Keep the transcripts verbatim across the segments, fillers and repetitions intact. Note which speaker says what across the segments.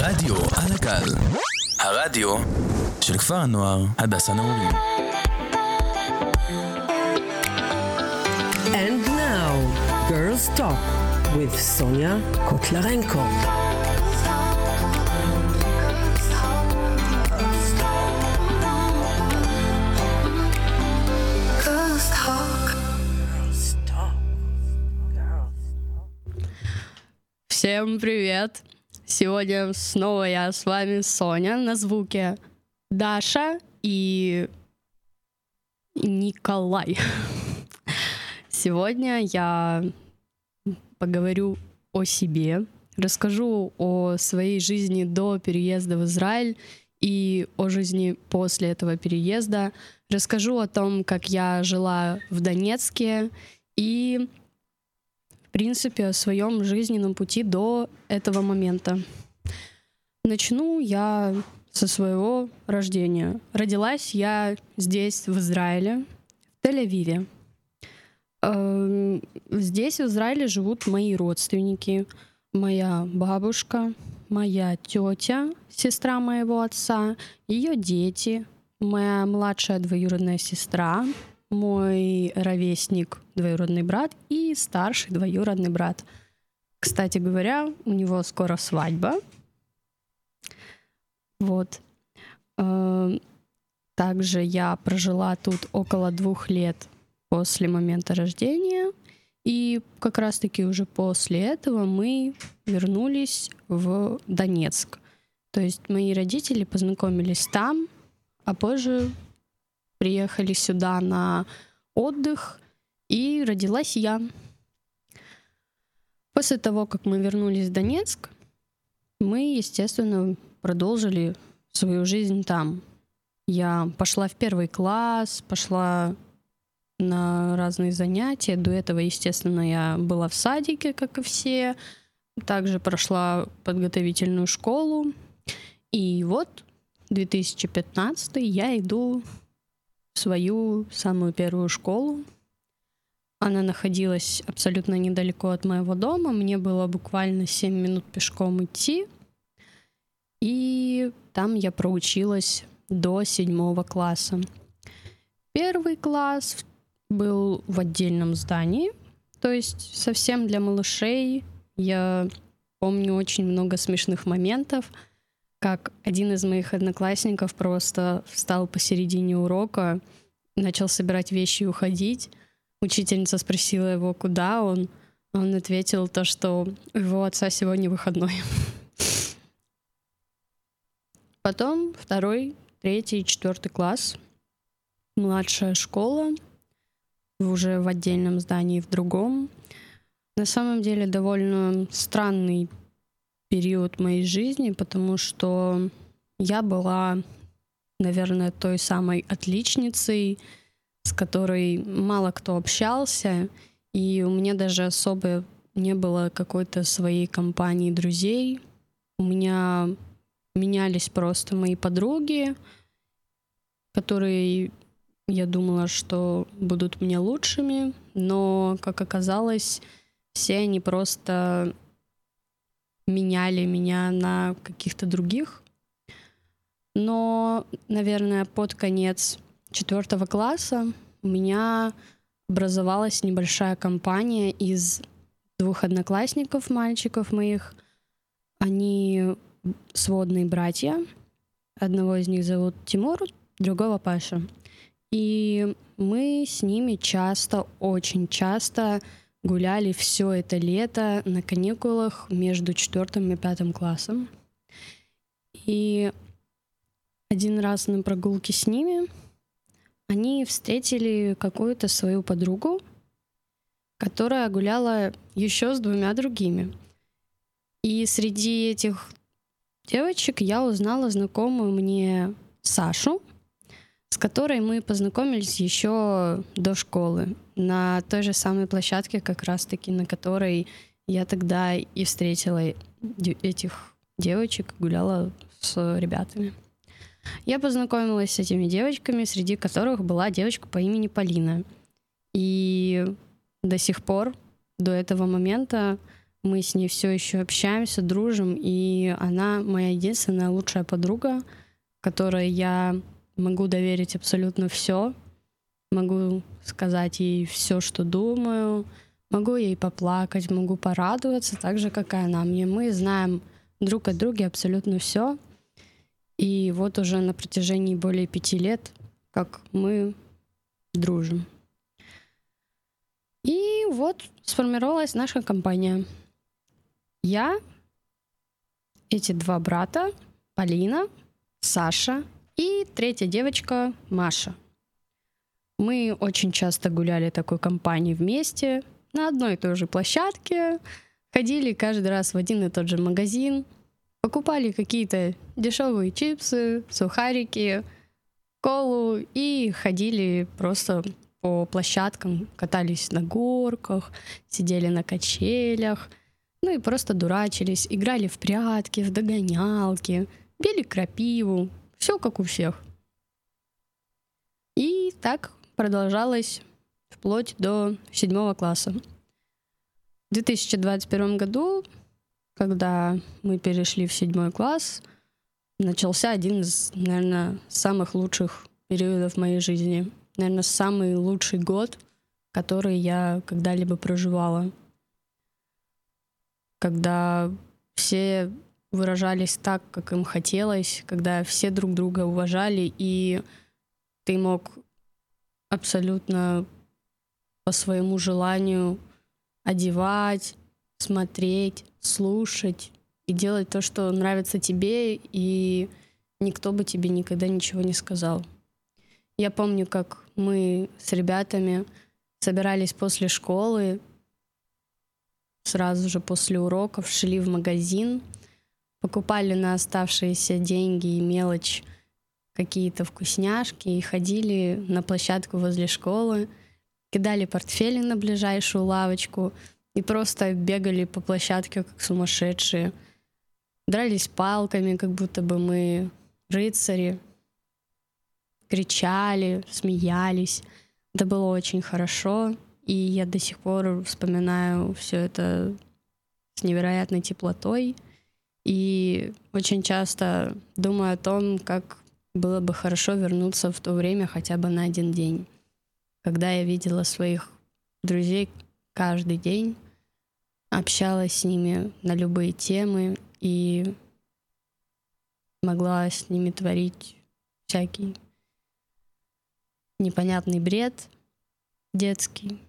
Speaker 1: רדיו על הגל, הרדיו של כפר הנוער הדס הנעורים.
Speaker 2: And now, Girls Talk with Sonia Kotlarenko.
Speaker 3: Всем привет! Сегодня снова я с вами, Соня, на звуке Даша и Николай. Сегодня я поговорю о себе, расскажу о своей жизни до переезда в Израиль и о жизни после этого переезда, расскажу о том, как я жила в Донецке и в принципе, о своем жизненном пути до этого момента. Начну я со своего рождения. Родилась я здесь, в Израиле, в Тель-Авиве. Здесь, в Израиле, живут мои родственники, моя бабушка, моя тетя, сестра моего отца, ее дети, моя младшая двоюродная сестра, мой ровесник, двоюродный брат и старший двоюродный брат. Кстати говоря, у него скоро свадьба. Вот. Также я прожила тут около двух лет после момента рождения. И как раз-таки уже после этого мы вернулись в Донецк. То есть мои родители познакомились там, а позже приехали сюда на отдых, и родилась я. После того, как мы вернулись в Донецк, мы, естественно, продолжили свою жизнь там. Я пошла в первый класс, пошла на разные занятия. До этого, естественно, я была в садике, как и все. Также прошла подготовительную школу. И вот две тысячи пятнадцатый я иду свою самую первую школу. Она находилась абсолютно недалеко от моего дома. Мне было буквально семь минут пешком идти. И там я проучилась до седьмого класса. Первый класс был в отдельном здании, то есть совсем для малышей. Я помню очень много смешных моментов, как один из моих одноклассников просто встал посередине урока, начал собирать вещи и уходить. Учительница спросила его, куда он. Он ответил то, что у его отца сегодня выходной. Потом второй, третий, четвертый класс. Младшая школа, уже в отдельном здании, в другом. На самом деле довольно странный период моей жизни, потому что я была, наверное, той самой отличницей, с которой мало кто общался, и у меня даже особо не было какой-то своей компании друзей. У меня менялись просто мои подруги, которые, я думала, что будут мне лучшими, но, как оказалось, все они просто меняли меня на каких-то других. Но, наверное, под конец четвертого класса у меня образовалась небольшая компания из двух одноклассников, мальчиков моих. Они сводные братья. Одного из них зовут Тимур, другого Паша. И мы с ними часто, очень часто гуляли все это лето на каникулах между четвертым и пятым классом. И один раз на прогулке с ними они встретили какую-то свою подругу, которая гуляла еще с двумя другими. И среди этих девочек я узнала знакомую мне Сашу, с которой мы познакомились еще до школы, на той же самой площадке, как раз-таки, на которой я тогда и встретила этих девочек, гуляла с ребятами. Я познакомилась с этими девочками, среди которых была девочка по имени Полина. И до сих пор, до этого момента, Мы с ней все еще общаемся, дружим, и она моя единственная лучшая подруга, которой я могу доверить абсолютно все, могу сказать ей все, что думаю, могу ей поплакать, могу порадоваться, так же, как и она мне. Мы знаем друг о друге абсолютно все. И вот уже на протяжении более пяти лет, как мы дружим. И вот сформировалась наша компания. Я, эти два брата, Полина, Саша и третья девочка Маша. Мы очень часто гуляли такой компанией вместе, на одной и той же площадке, ходили каждый раз в один и тот же магазин, покупали какие-то дешевые чипсы, сухарики, колу и ходили просто по площадкам, катались на горках, сидели на качелях, ну и просто дурачились, играли в прятки, в догонялки, пили крапиву, все как у всех. И так продолжалось вплоть до седьмого класса. В две тысячи двадцать первом году, когда мы перешли в седьмой класс, начался один из, наверное, самых лучших периодов моей жизни. Наверное, самый лучший год, который я когда-либо проживала. Когда все выражались так, как им хотелось, когда все друг друга уважали, и ты мог абсолютно по своему желанию одевать, смотреть, слушать и делать то, что нравится тебе, и никто бы тебе никогда ничего не сказал. Я помню, как мы с ребятами собирались после школы, сразу же после уроков шли в магазин, покупали на оставшиеся деньги и мелочь какие-то вкусняшки и ходили на площадку возле школы, кидали портфели на ближайшую лавочку и просто бегали по площадке как сумасшедшие. Дрались палками, как будто бы мы рыцари, кричали, смеялись. Это было очень хорошо, и я до сих пор вспоминаю все это с невероятной теплотой и очень часто думаю о том, как было бы хорошо вернуться в то время хотя бы на один день, когда я видела своих друзей каждый день, общалась с ними на любые темы и могла с ними творить всякий непонятный бред детский.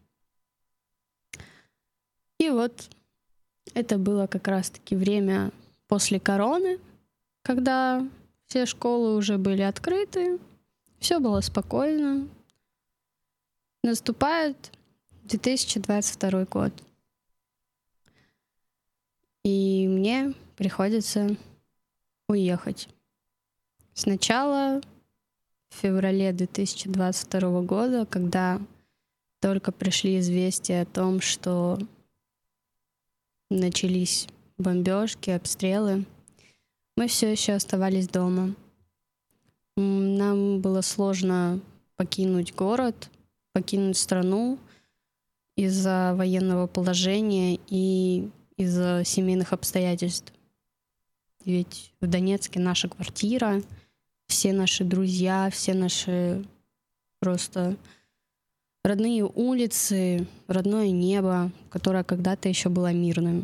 Speaker 3: И вот это было как раз-таки время после короны, когда все школы уже были открыты, все было спокойно. Наступает две тысячи двадцать второй год. И мне приходится уехать. Сначала в феврале две тысячи двадцать второго года, когда только пришли известия о том, что начались бомбежки, обстрелы, мы все еще оставались дома. Нам было сложно покинуть город, покинуть страну из-за военного положения и из-за семейных обстоятельств. Ведь в Донецке наша квартира, все наши друзья, все наши просто родные улицы, родное небо, которое когда-то еще было мирным.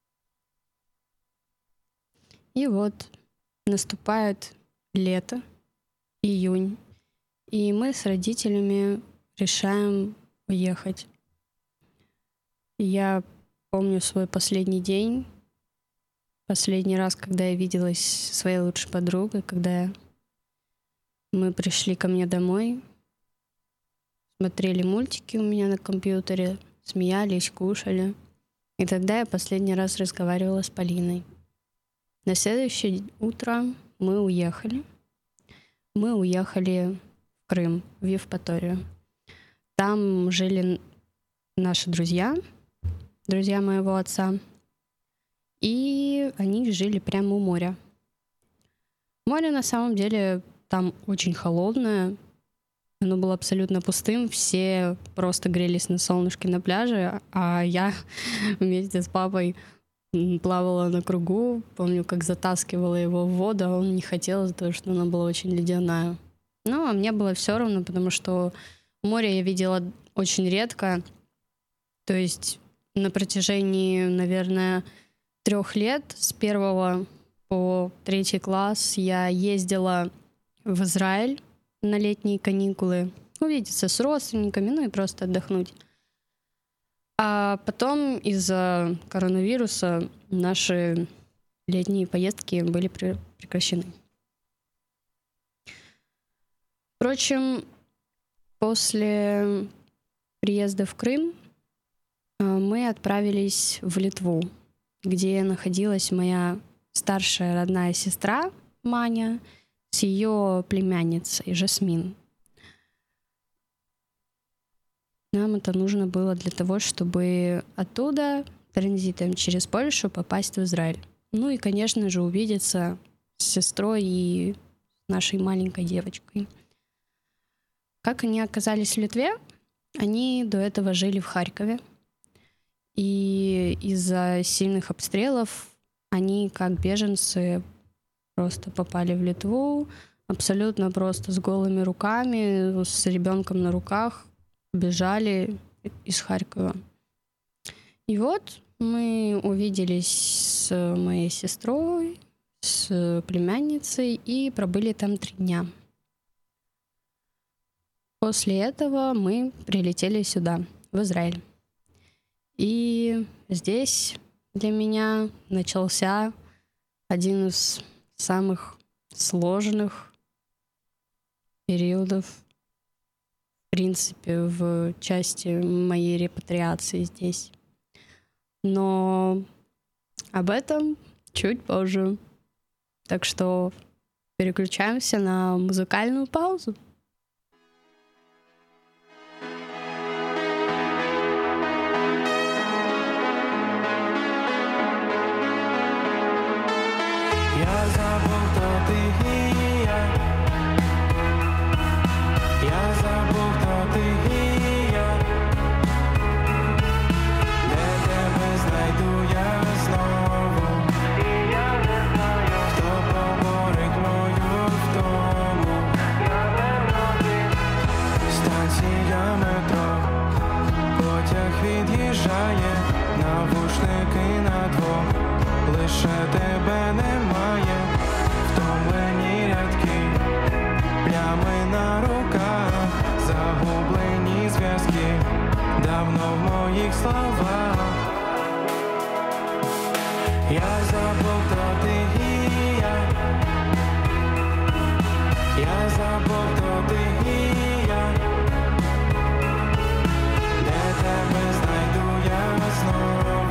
Speaker 3: И вот наступает лето, июнь, и мы с родителями решаем уехать. Я помню свой последний день, последний раз, когда я виделась со своей лучшей подругой, когда мы пришли ко мне домой, смотрели мультики у меня на компьютере, смеялись, кушали. И тогда я последний раз разговаривала с Полиной. На следующее утро мы уехали. Мы уехали в Крым, в Евпаторию. Там жили наши друзья, друзья моего отца. И они жили прямо у моря. Море на самом деле там очень холодное. Оно было абсолютно пустым, все просто грелись на солнышке на пляже, а я вместе с папой плавала на кругу. Помню, как затаскивала его в воду, а он не хотел, потому что она была очень ледяная. Ну, а мне было все равно, потому что море я видела очень редко. То есть на протяжении, наверное, трех лет, с первого по третий класс, я ездила в Израиль на летние каникулы, увидеться с родственниками, ну и просто отдохнуть. А потом из-за коронавируса наши летние поездки были прекращены. Впрочем, после приезда в Крым мы отправились в Литву, где находилась моя старшая родная сестра Маня с ее племянницей Жасмин. Нам это нужно было для того, чтобы оттуда транзитом через Польшу попасть в Израиль. Ну и, конечно же, увидеться с сестрой и нашей маленькой девочкой. Как они оказались в Литве? Они до этого жили в Харькове. И из-за сильных обстрелов они, как беженцы, просто попали в Литву, абсолютно просто с голыми руками, с ребенком на руках, бежали из Харькова. И вот мы увиделись с моей сестрой, с племянницей и пробыли там три дня. После этого мы прилетели сюда, в Израиль. И здесь для меня начался один из самых сложных периодов, в принципе, в части моей репатриации здесь. Но об этом чуть позже. Так что переключаемся на музыкальную паузу.
Speaker 4: Я забыл, кто ты и я. Я забыл, кто ты и я. Де тебе знайду я знову. І я не знаю, хто поборить мою втому. Я не один. Станція метро. Потяг від'їжджає, навушники на двох. Лише тебе немає, втомлені рядки, плями на руках, загублені зв'язки, давно в моїх словах. Я забув, хто ти і я. Я забув, хто ти і я. Де тебе знайду я знову.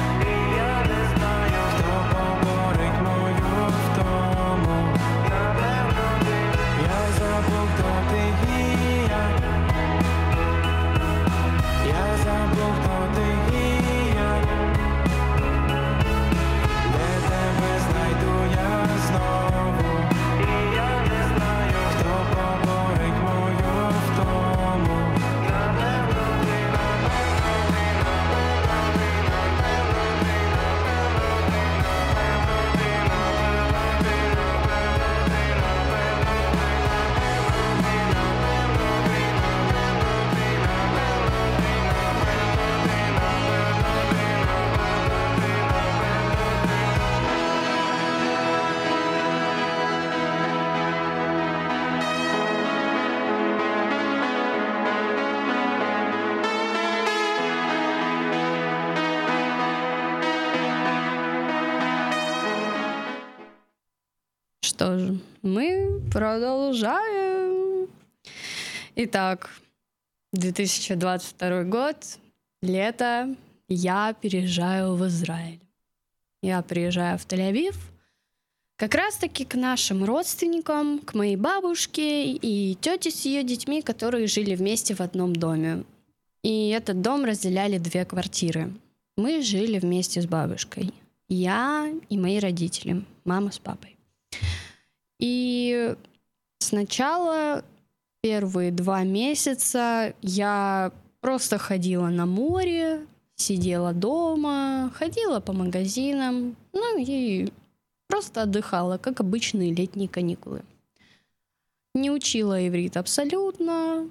Speaker 3: Что же, мы продолжаем. Итак, две тысячи двадцать второй год, лето, я переезжаю в Израиль. Я приезжаю в Тель-Авив, как раз-таки к нашим родственникам, к моей бабушке и тете с ее детьми, которые жили вместе в одном доме. И этот дом разделяли две квартиры. Мы жили вместе с бабушкой. Я и мои родители, мама с папой. И сначала первые два месяца я просто ходила на море, сидела дома, ходила по магазинам, ну и просто отдыхала, как обычные летние каникулы. Не учила иврит абсолютно,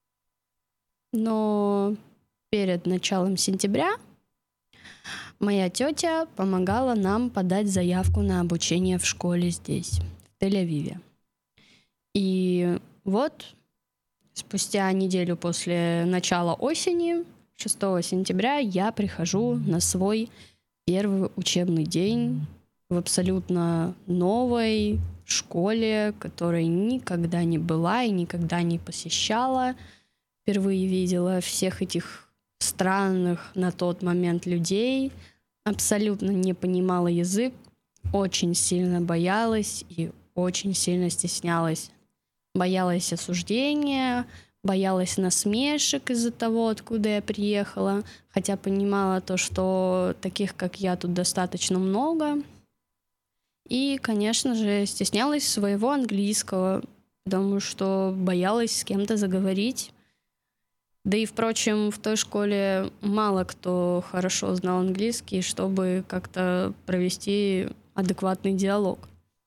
Speaker 3: но перед началом сентября моя тетя помогала нам подать заявку на обучение в школе здесь, в Тель-Авиве. И вот спустя неделю после начала осени, шестого сентября, я прихожу на свой первый учебный день в абсолютно новой школе, которой никогда не была и никогда не посещала. Впервые видела всех этих странных на тот момент людей, абсолютно не понимала язык, очень сильно боялась и очень сильно стеснялась. Боялась осуждения, боялась насмешек из-за того, откуда я приехала, хотя понимала то, что таких, как я, тут достаточно много. И, конечно же, стеснялась своего английского, потому что боялась с кем-то заговорить. Да и, впрочем, в той школе мало кто хорошо знал английский, чтобы как-то провести адекватный диалог.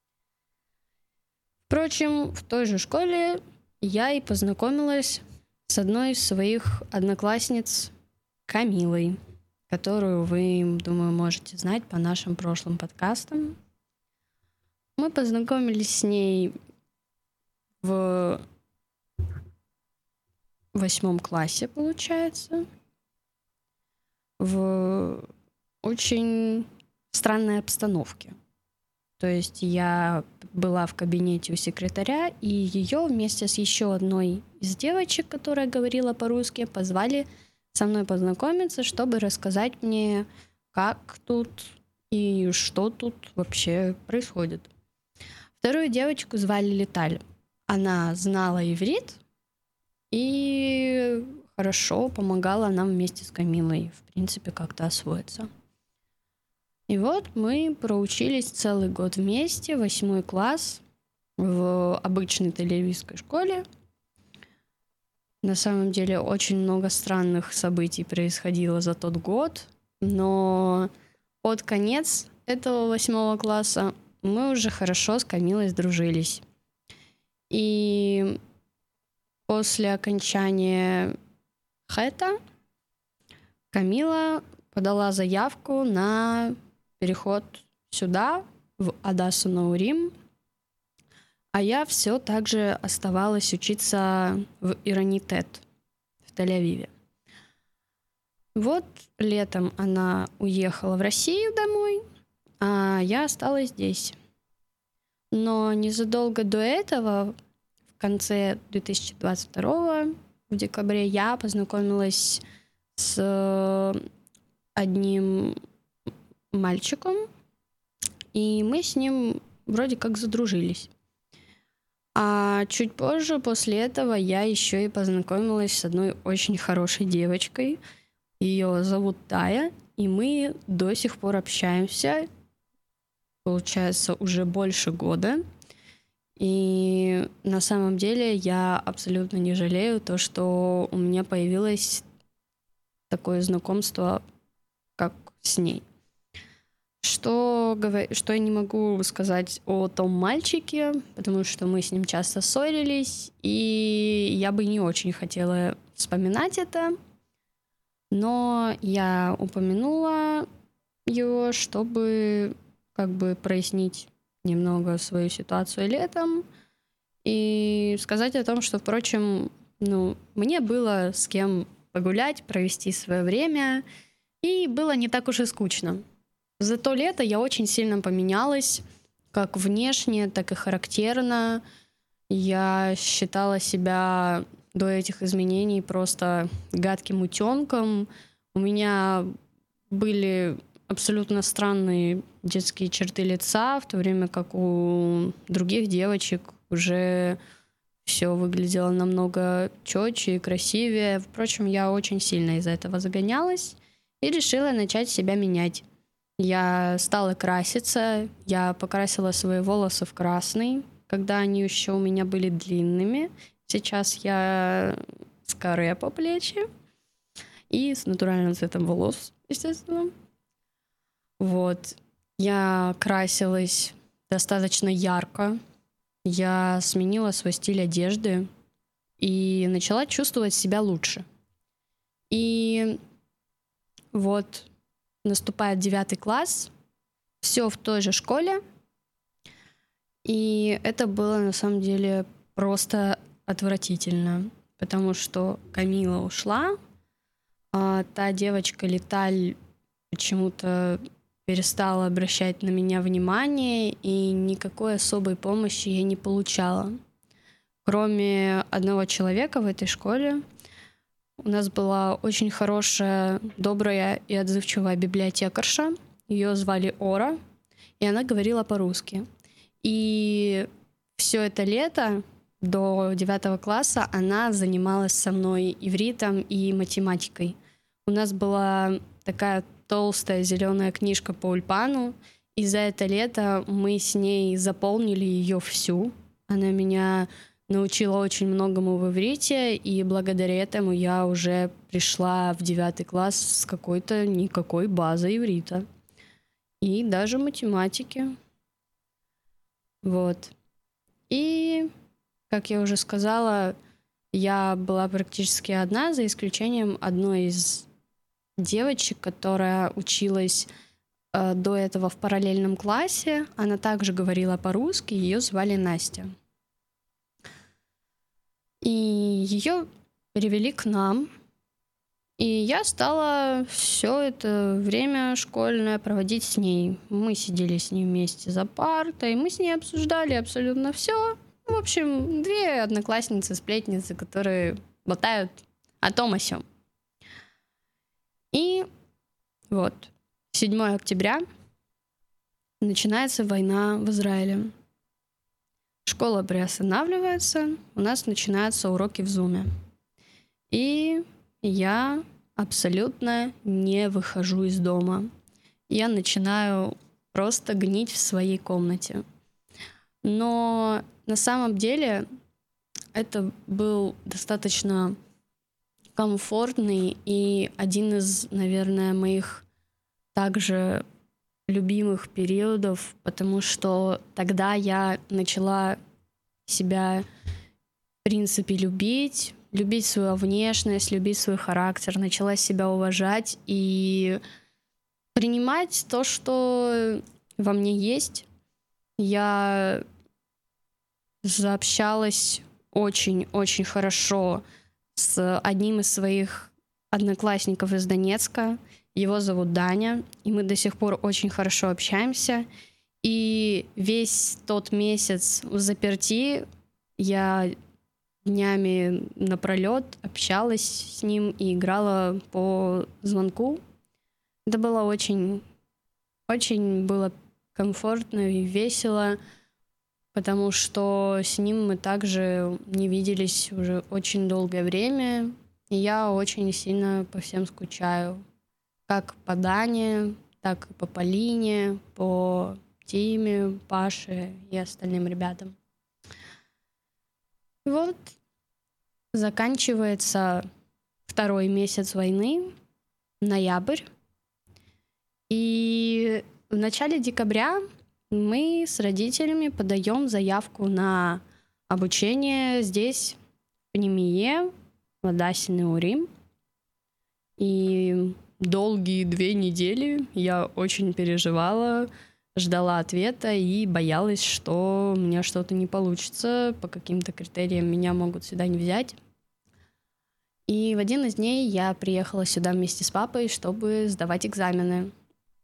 Speaker 3: Впрочем, в той же школе я и познакомилась с одной из своих одноклассниц Камилой, которую вы, думаю, можете знать по нашим прошлым подкастам. Мы познакомились с ней в восьмом классе, получается, в очень странной обстановке. То есть я была в кабинете у секретаря, и ее вместе с еще одной из девочек, которая говорила по-русски, позвали со мной познакомиться, чтобы рассказать мне, как тут и что тут вообще происходит. Вторую девочку звали Леталь. Она знала иврит и хорошо помогала нам вместе с Камилой, в принципе, как-то освоиться. И вот мы проучились целый год вместе, восьмой класс, в обычной тель-авивской школе. На самом деле очень много странных событий происходило за тот год, но под конец этого восьмого класса мы уже хорошо с Камилой сдружились. И после окончания хэта Камила подала заявку на переход сюда, в Адасу Наурим, а я все так же оставалась учиться в Иронитет в Тель-Авиве. Вот летом она уехала в Россию домой, а я осталась здесь. Но незадолго до этого, в конце две тысячи двадцать второго, в декабре, я познакомилась с одним мальчиком, и мы с ним вроде как задружились. А чуть позже, после этого, я еще и познакомилась с одной очень хорошей девочкой. Ее зовут Тая, и мы до сих пор общаемся, получается, уже больше года. И на самом деле я абсолютно не жалею то, что у меня появилось такое знакомство, как с ней. Что, что я не могу сказать о том мальчике, потому что мы с ним часто ссорились, и я бы не очень хотела вспоминать это, но я упомянула его, чтобы как бы прояснить немного свою ситуацию летом и сказать о том, что, впрочем, ну, мне было с кем погулять, провести свое время, и было не так уж и скучно. За то лето я очень сильно поменялась, как внешне, так и характерно. Я считала себя до этих изменений просто гадким утенком. У меня были абсолютно странные детские черты лица, в то время как у других девочек уже все выглядело намного четче и красивее. Впрочем, я очень сильно из-за этого загонялась и решила начать себя менять. Я стала краситься, я покрасила свои волосы в красный, когда они еще у меня были длинными. Сейчас я с каре по плечи и с натуральным цветом волос, естественно. Вот. Я красилась достаточно ярко. Я сменила свой стиль одежды и начала чувствовать себя лучше. И вот наступает девятый класс, все в той же школе, и это было на самом деле просто отвратительно, потому что Камила ушла, а та девочка Леталь почему-то перестала обращать на меня внимание, и никакой особой помощи я не получала. Кроме одного человека в этой школе, у нас была очень хорошая, добрая и отзывчивая библиотекарша. Ее звали Ора, и она говорила по-русски. И все это лето до девятого класса она занималась со мной ивритом и математикой. У нас была такая толстая зеленая книжка по ульпану, и за это лето мы с ней заполнили ее всю. Она меня научила очень многому в иврите, и благодаря этому я уже пришла в девятый класс с какой-то никакой базой иврита. И даже математики. Вот. И, как я уже сказала, я была практически одна, за исключением одной из девочек, которая училась э, до этого в параллельном классе. Она также говорила по-русски, ее звали Настя. И ее перевели к нам, и я стала все это время школьное проводить с ней. Мы сидели с ней вместе за партой, мы с ней обсуждали абсолютно все. В общем, две одноклассницы, сплетницы, которые болтают о том о сём. И вот, седьмого октября начинается война в Израиле. Школа приостанавливается, у нас начинаются уроки в Зуме. И я абсолютно не выхожу из дома. Я начинаю просто гнить в своей комнате. Но на самом деле это был достаточно комфортный и один из, наверное, моих также любимых периодов, потому что тогда я начала себя, в принципе, любить, любить свою внешность, любить свой характер, начала себя уважать и принимать то, что во мне есть. Я заобщалась очень-очень хорошо с одним из своих одноклассников из Донецка. Его зовут Даня, и мы до сих пор очень хорошо общаемся. И весь тот месяц в заперти я днями напролет общалась с ним и играла по звонку. Это было очень, очень было комфортно и весело, потому что с ним мы также не виделись уже очень долгое время, и я очень сильно по всем скучаю. Как по Дане, так и по Полине, по Тиме, Паше и остальным ребятам. Вот, заканчивается второй месяц войны, ноябрь. И в начале декабря мы с родителями подаем заявку на обучение здесь, в Пнемие, в Адасе Неурим. И долгие две недели я очень переживала, ждала ответа и боялась, что у меня что-то не получится, по каким-то критериям меня могут сюда не взять. И в один из дней я приехала сюда вместе с папой, чтобы сдавать экзамены.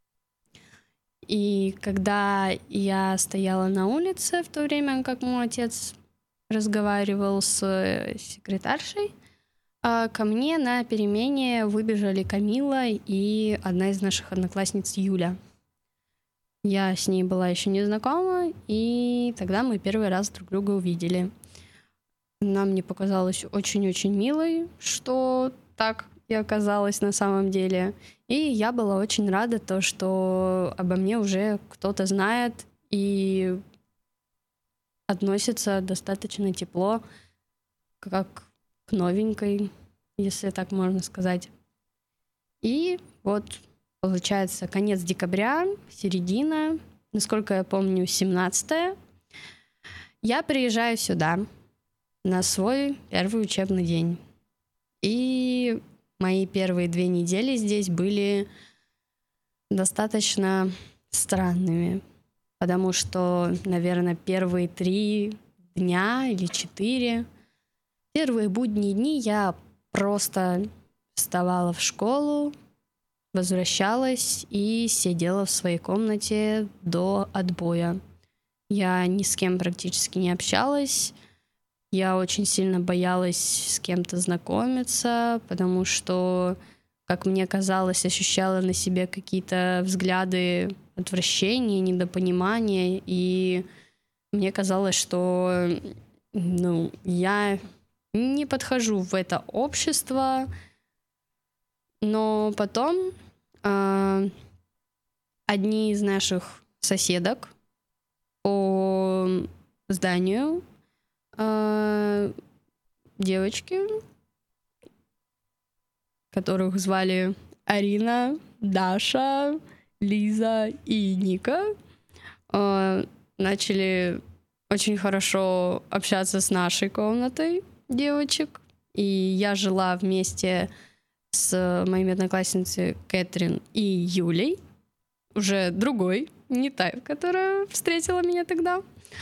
Speaker 3: И когда я стояла на улице, в то время как мой отец разговаривал с секретаршей, ко мне на перемене выбежали Камила и одна из наших одноклассниц Юля. Я с ней была еще не знакома, и тогда мы первый раз друг друга увидели. Она мне показалась очень-очень милой, что так и оказалось на самом деле. И я была очень рада, то, что обо мне уже кто-то знает и относится достаточно тепло. как к новенькой, если так можно сказать. И вот, получается, конец декабря, середина, насколько я помню, семнадцатое. Я приезжаю сюда на свой первый учебный день. И мои первые две недели здесь были достаточно странными, потому что, наверное, первые три дня или четыре, первые будние дни я просто вставала в школу, возвращалась и сидела в своей комнате до отбоя. Я ни с кем практически не общалась. Я очень сильно боялась с кем-то знакомиться, потому что, как мне казалось, ощущала на себе какие-то взгляды отвращения, недопонимания, и мне казалось, что ну, я не подхожу в это общество. Но потом э, одни из наших соседок по зданию, э, девочки, которых звали Арина, Даша, Лиза и Ника, э, начали очень хорошо общаться с нашей комнатой девочек. И я жила вместе с моими одноклассницей Кэтрин и Юлей, уже другой, не та, которая встретила меня тогда.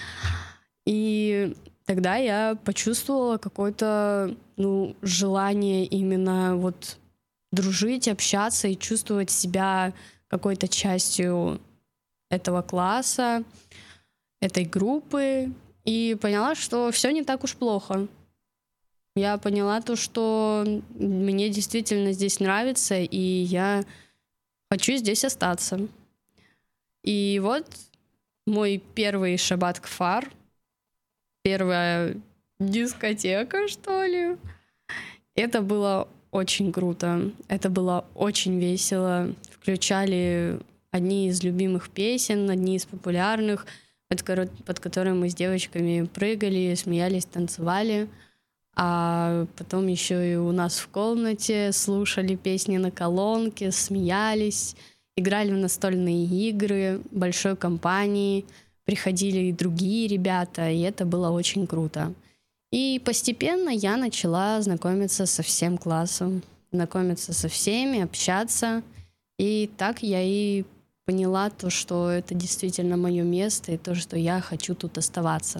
Speaker 3: И тогда я почувствовала какое-то, ну, желание именно вот дружить, общаться и чувствовать себя какой-то частью этого класса, этой группы. И поняла, что все не так уж плохо. Я поняла то, что мне действительно здесь нравится, и я хочу здесь остаться. И вот мой первый шаббат кфар, первая дискотека, что ли. Это было очень круто, это было очень весело. Включали одни из любимых песен, одни из популярных, под, под которые мы с девочками прыгали, смеялись, танцевали. А потом еще и у нас в комнате слушали песни на колонке, смеялись, играли в настольные игры большой компании, приходили и другие ребята, и это было очень круто. И постепенно я начала знакомиться со всем классом, знакомиться со всеми, общаться, и так я и поняла то, что это действительно мое место, и то, что я хочу тут оставаться.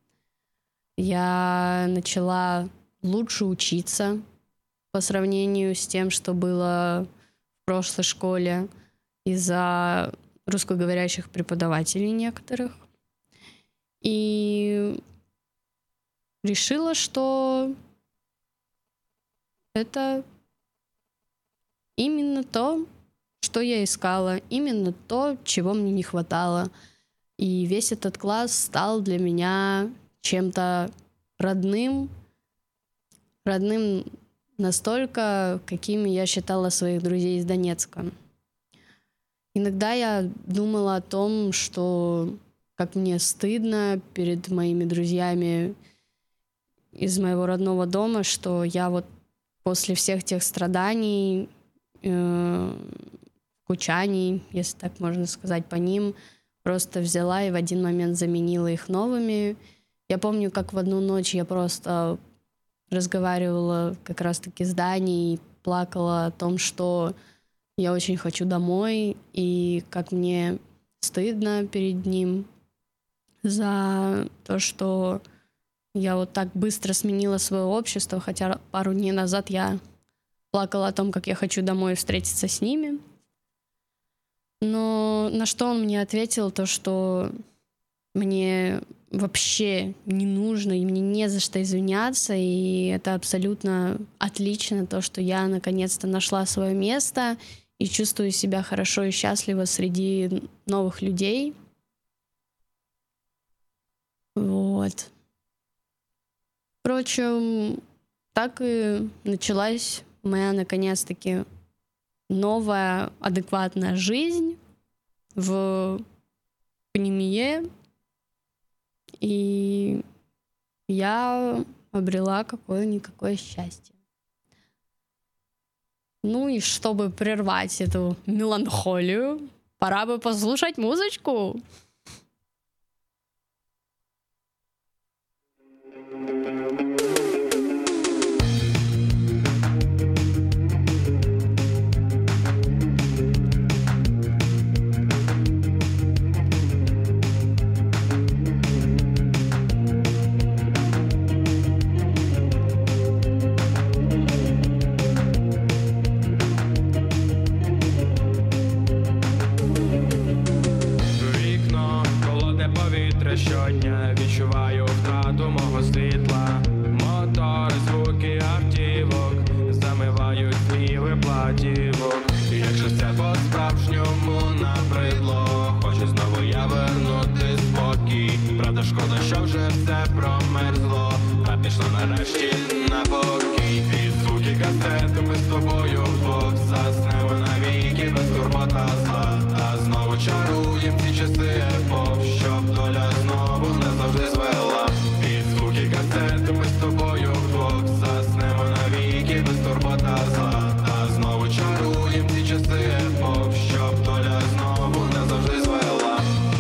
Speaker 3: Я начала лучше учиться по сравнению с тем, что было в прошлой школе из-за русскоговорящих преподавателей некоторых. И решила, что это именно то, что я искала, именно то, чего мне не хватало. И весь этот класс стал для меня чем-то родным, родным настолько, какими я считала своих друзей из Донецка. Иногда я думала о том, что как мне стыдно перед моими друзьями из моего родного дома, что я вот после всех тех страданий, э, скучаний, если так можно сказать, по ним, просто взяла и в один момент заменила их новыми. Я помню, как в одну ночь я просто разговаривала как раз-таки с Даней, плакала о том, что я очень хочу домой, и как мне стыдно перед ним за то, что я вот так быстро сменила свое общество, хотя пару дней назад я плакала о том, как я хочу домой встретиться с ними. Но на что он мне ответил, то, что мне вообще не нужно, и мне не за что извиняться, и это абсолютно отлично, то, что я наконец-то нашла свое место и чувствую себя хорошо и счастливо среди новых людей. Вот. Впрочем, так и началась моя, наконец-таки, новая адекватная жизнь в Пнемие. И я обрела какое-никакое счастье. Ну и чтобы прервать эту меланхолию, пора бы послушать музычку.
Speaker 4: Вікно, холодне повітря щодня, відчуваю втрату мого світла. Мотори, звуки автівок замивають співи платівок. І якщо все по-справжньому набридло, хочу знову я вернути спокій. Правда, шкода, що вже все промерзло, та пішло нарешті на покій. Під звуки касету ми з тобою вдвох заснемо навіки без турбот та зла. А знову чаруєм ці часи епох, щоб доля знову назавжди звела. Під звуки касету ми з тобою вдвох заснемо навіки без турбот та зла. А знову чаруєм ці часи епох, щоб доля знову назавжди звела.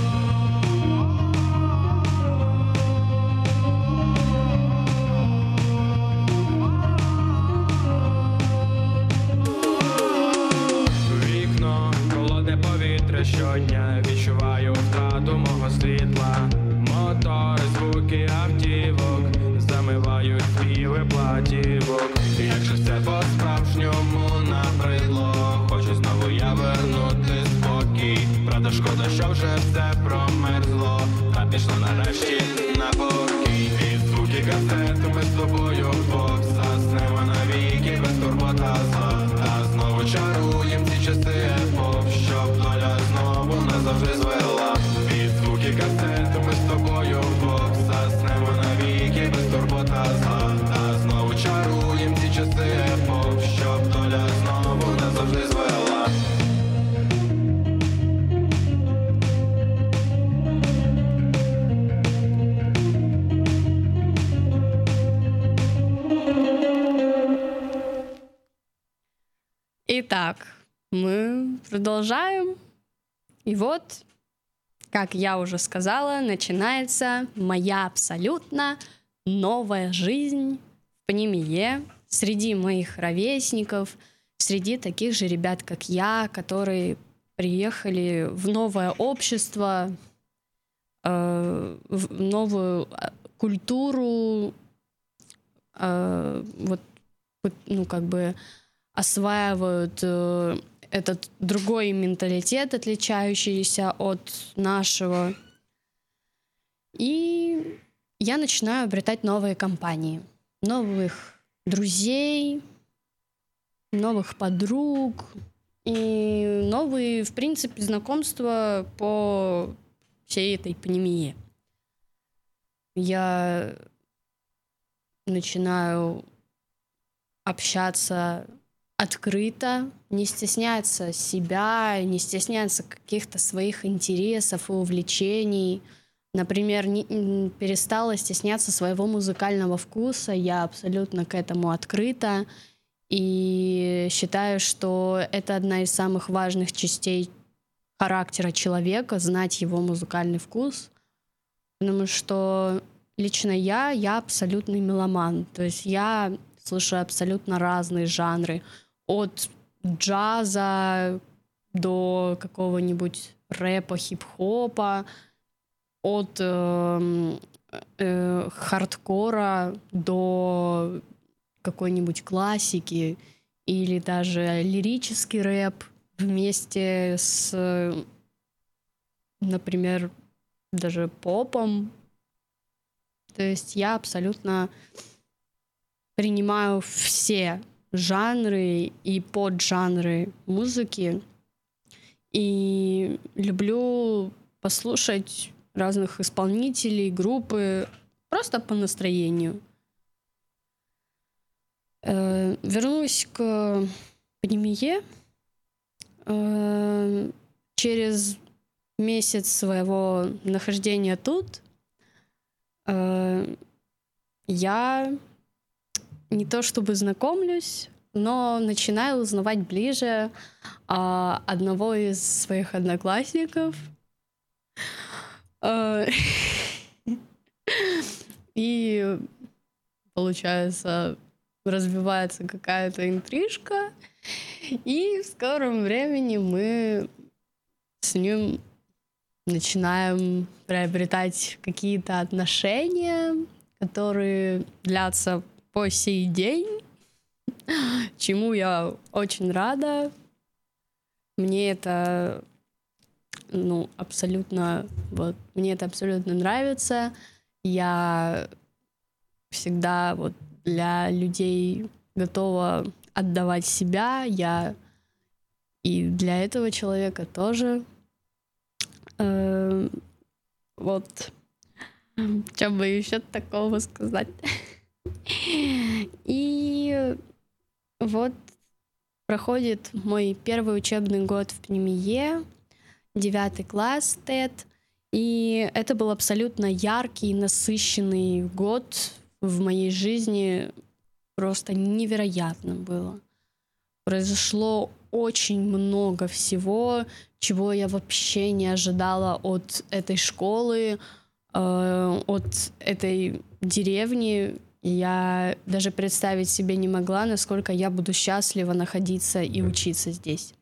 Speaker 4: Вікно, холодне повітря щодня, відчуваю втрату мого світла. Мотори, звуки автівок замивають співи платівок. І якщо все по-справжньому набридло, хочу знову я вернути спокій. Правда, шкода, що вже все промерзло, та пішло нарешті на покій. Під звуки касету ми з тобою вдвох заснемо навіки без турбот та зла. А знову чаруєм ці часи епох, щоб доля знову назавжди звела. Під звуки касету ми з тобою вдвох заснемо навіки без турбот та зла. А знову чаруєм ці часи епох, щоб доля знову назавжди звела.
Speaker 3: Итак, мы продолжаем. И вот, как я уже сказала, начинается моя абсолютно новая жизнь в Пнемие среди моих ровесников, среди таких же ребят, как я, которые приехали в новое общество, э, в новую культуру, э, вот, ну, как бы осваивают э, этот другой менталитет, отличающийся от нашего. И я начинаю обретать новые компании, новых друзей, новых подруг и новые, в принципе, знакомства по всей этой Пнемие. Я начинаю общаться открыто, не стесняться себя, не стесняться каких-то своих интересов и увлечений. Например, не, перестала стесняться своего музыкального вкуса, я абсолютно к этому открыта. И считаю, что это одна из самых важных частей характера человека — знать его музыкальный вкус. Потому что лично я, я абсолютный меломан. То есть я слушаю абсолютно разные жанры. От джаза до какого-нибудь рэпа, хип-хопа, от э, э, хардкора до какой-нибудь классики или даже лирический рэп вместе с, например, даже попом. То есть я абсолютно принимаю все жанры и поджанры музыки и люблю послушать разных исполнителей, группы просто по настроению. Э, вернусь к Пнемие. Э, через месяц своего нахождения тут э, я не то чтобы знакомлюсь, но начинаю узнавать ближе а, одного из своих одноклассников. А, и, получается, развивается какая-то интрижка, и в скором времени мы с ним начинаем приобретать какие-то отношения, которые длятся по сей день, чему я очень рада. Мне это, ну, абсолютно, вот, мне это абсолютно нравится. Я всегда вот для людей готова отдавать себя. Я и для этого человека тоже. Э, вот. Что бы еще такого сказать? И вот проходит мой первый учебный год в ПНИМЕ, девятый класс ТЭТ, и это был абсолютно яркий, насыщенный год в моей жизни, просто невероятно было. Произошло очень много всего, чего я вообще не ожидала от этой школы, э, от этой деревни. Я даже представить себе не могла, насколько я буду счастлива находиться и учиться здесь.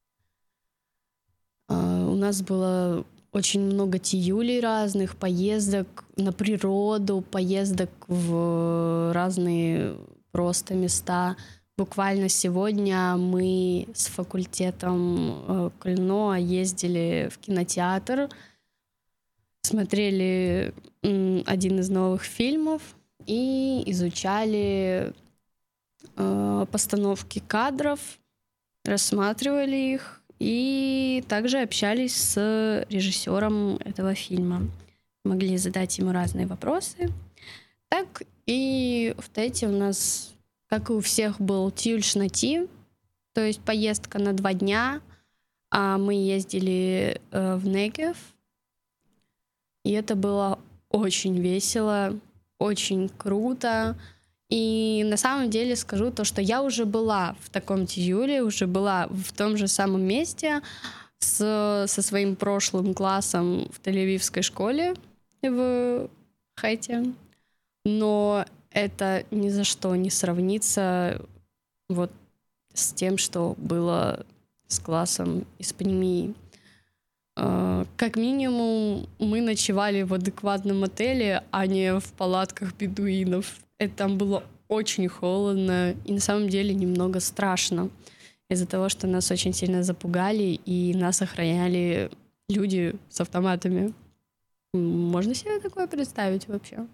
Speaker 3: Uh, у нас было очень много тиюлей разных, поездок на природу, поездок в разные просто места. Буквально сегодня мы с факультетом uh, КЛНО ездили в кинотеатр, смотрели um, один из новых фильмов и изучали э, постановки кадров, рассматривали их и также общались с режиссером этого фильма. Могли задать ему разные вопросы. Так и в ТЭТе у нас, как и у всех, был тиюль-шнати, то есть поездка на два дня. А мы ездили э, в Негев, и это было очень весело. Очень круто. И на самом деле скажу то, что я уже была в таком тиюле, уже была в том же самом месте с, со своим прошлым классом в Тель-Авивской школе в Хайте. Но это ни за что не сравнится вот с тем, что было с классом из ПНИМЕ. Как минимум, мы ночевали в адекватном отеле, а не в палатках бедуинов. Это там было очень холодно и на самом деле немного страшно из-за того, что нас очень сильно запугали и нас охраняли люди с автоматами. Можно себе такое представить вообще?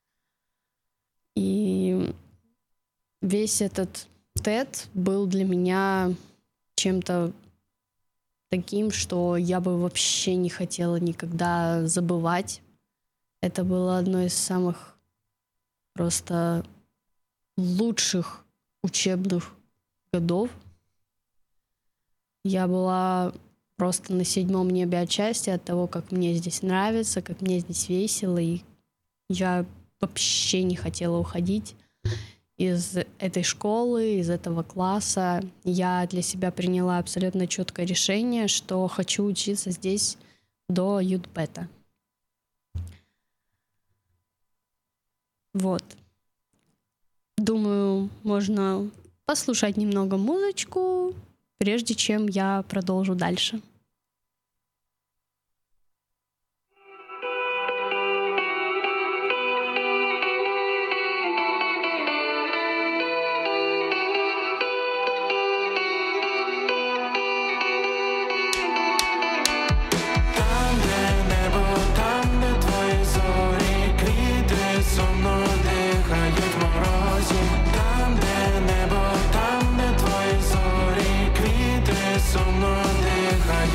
Speaker 3: И весь этот ТЭТ был для меня чем-то таким, что я бы вообще не хотела никогда забывать. Это было одно из самых просто лучших учебных годов. Я была просто на седьмом небе от счастья от того, как мне здесь нравится, как мне здесь весело, и я вообще не хотела уходить из этой школы, из этого класса. Я для себя приняла абсолютно четкое решение, что хочу учиться здесь до ЮТБета. Вот. Думаю, можно послушать немного музычку, прежде чем я продолжу дальше.
Speaker 5: Сумно дихають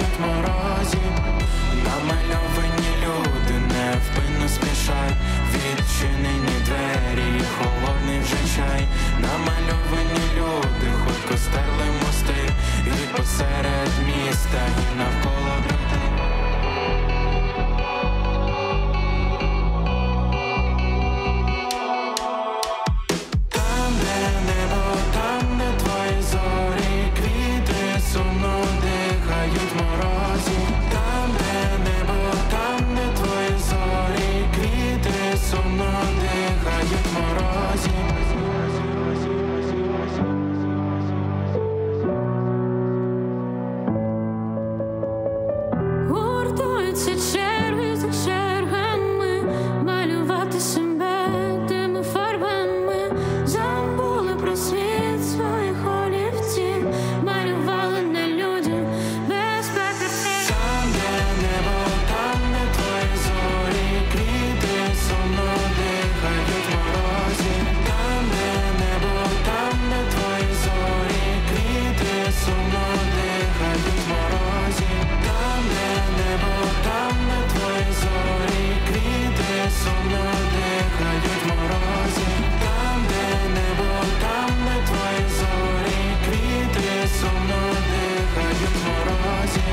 Speaker 4: дихають морозі, там, де небо, там, де твої зорі, квіти сумно дихають морозі.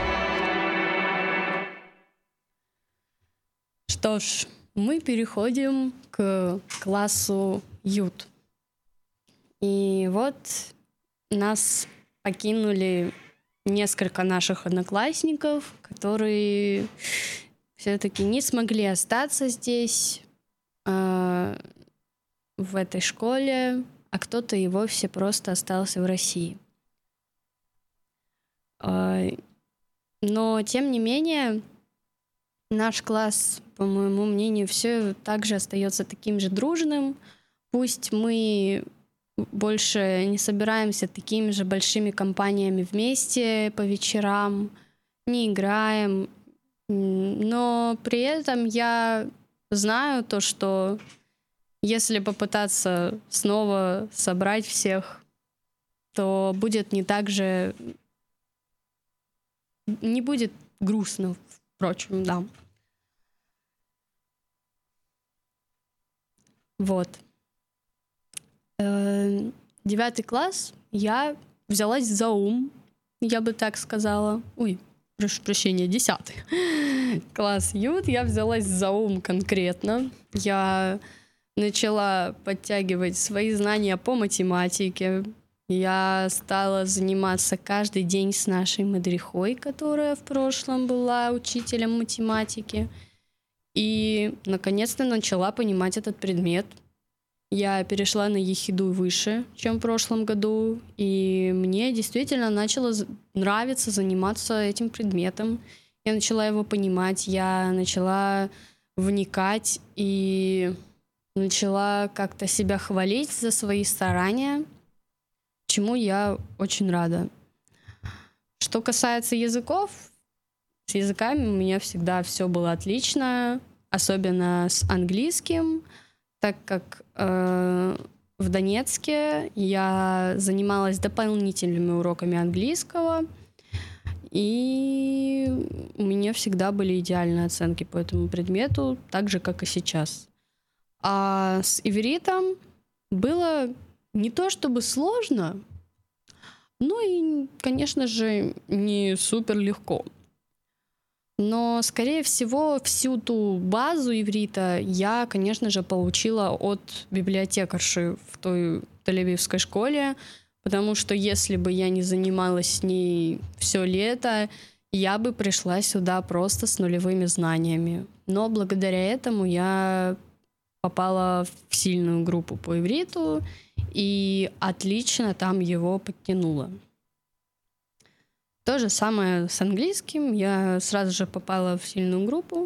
Speaker 3: Что ж, мы переходим к классу Ют. И вот нас покинули несколько наших одноклассников, которые все-таки не смогли остаться здесь, э, в этой школе, а кто-то и вовсе просто остался в России. Э, но, тем не менее, наш класс, по моему мнению, все так же остается таким же дружным. Пусть мы больше не собираемся такими же большими компаниями вместе по вечерам, не играем, но при этом я знаю то, что если попытаться снова собрать всех, то будет не так же... Не будет грустно, впрочем, да. Вот. Девятый класс я взялась за ум, я бы так сказала. Ой, прошу прощения, десятый класс Ют я взялась за ум конкретно. Я начала подтягивать свои знания по математике. Я стала заниматься каждый день с нашей мадрихой, которая в прошлом была учителем математики. И, наконец-то, начала понимать этот предмет. Я перешла на ехиду выше, чем в прошлом году, и мне действительно начало нравиться заниматься этим предметом. Я начала его понимать, я начала вникать и начала как-то себя хвалить за свои старания, чему я очень рада. Что касается языков, с языками у меня всегда все было отлично, особенно с английским, так как э, в Донецке я занималась дополнительными уроками английского, и у меня всегда были идеальные оценки по этому предмету, так же, как и сейчас. А с ивритом было не то чтобы сложно, но и, конечно же, не супер легко. Но, скорее всего, всю ту базу иврита я, конечно же, получила от библиотекарши в той тель-авивской школе, потому что если бы я не занималась с ней все лето, я бы пришла сюда просто с нулевыми знаниями. Но благодаря этому я попала в сильную группу по ивриту и отлично там его подтянула. То же самое с английским. Я сразу же попала в сильную группу.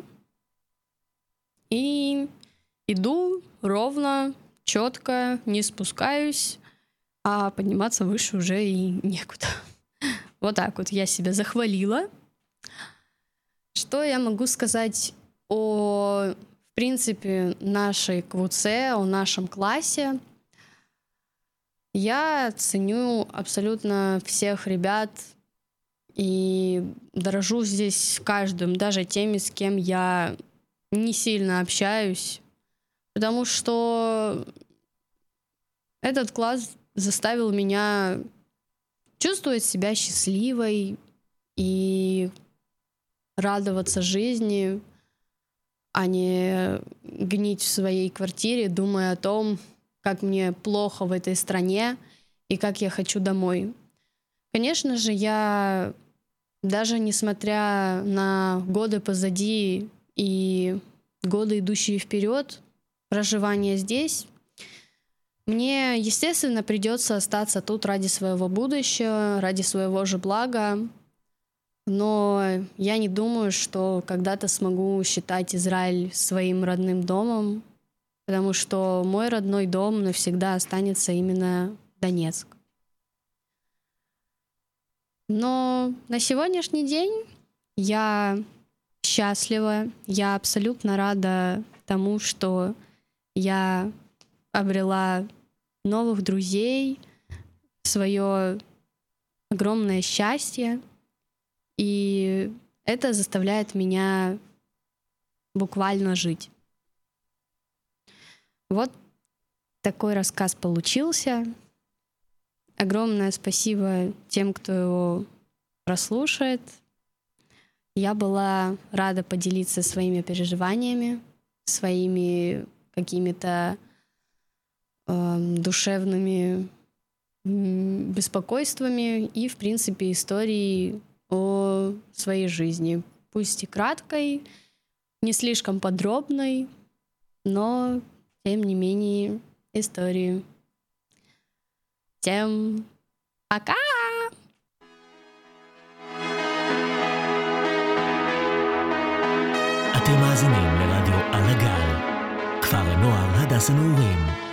Speaker 3: И иду ровно, четко, не спускаюсь, а подниматься выше уже и некуда. Вот так вот я себя захвалила. Что я могу сказать о, в принципе, нашей КВУЦ, о нашем классе? Я ценю абсолютно всех ребят, и дорожу здесь каждым, даже теми, с кем я не сильно общаюсь, потому что этот класс заставил меня чувствовать себя счастливой и радоваться жизни, а не гнить в своей квартире, думая о том, как мне плохо в этой стране и как я хочу домой. Конечно же, я... Даже несмотря на годы позади и годы, идущие вперед, проживания здесь, мне, естественно, придется остаться тут ради своего будущего, ради своего же блага. Но я не думаю, что когда-то смогу считать Израиль своим родным домом, потому что мой родной дом навсегда останется именно Донецк. Но на сегодняшний день я счастлива, я абсолютно рада тому, что я обрела новых друзей, свое огромное счастье, и это заставляет меня буквально жить. Вот такой рассказ получился. Огромное спасибо тем, кто его прослушает. Я была рада поделиться своими переживаниями, своими какими-то э, душевными м, беспокойствами и, в принципе, историей о своей жизни. Пусть и краткой, не слишком подробной, но, тем не менее, истории. Всем пока!
Speaker 5: אתם מאזינים לרדיו על הגל, כפר הנוער הדס הנעורים.